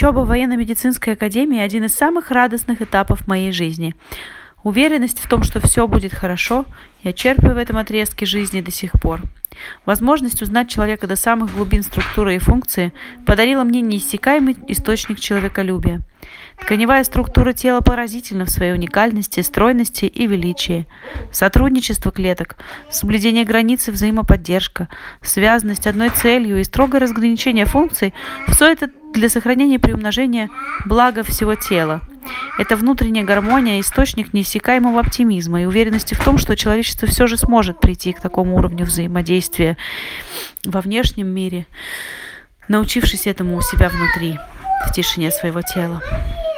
Учеба в военно-медицинской академии – один из самых радостных этапов моей жизни. Уверенность в том, что все будет хорошо, я черпаю в этом отрезке жизни до сих пор. Возможность узнать человека до самых глубин структуры и функции подарила мне неиссякаемый источник человеколюбия. Тканевая структура тела поразительна в своей уникальности, стройности и величии. Сотрудничество клеток, соблюдение границ и взаимоподдержка, связанность одной целью и строгое разграничение функций – все это для сохранения и приумножения блага всего тела. Это внутренняя гармония – источник неиссякаемого оптимизма и уверенности в том, что человечество все же сможет прийти к такому уровню взаимодействия во внешнем мире, научившись этому у себя внутри, в тишине своего тела.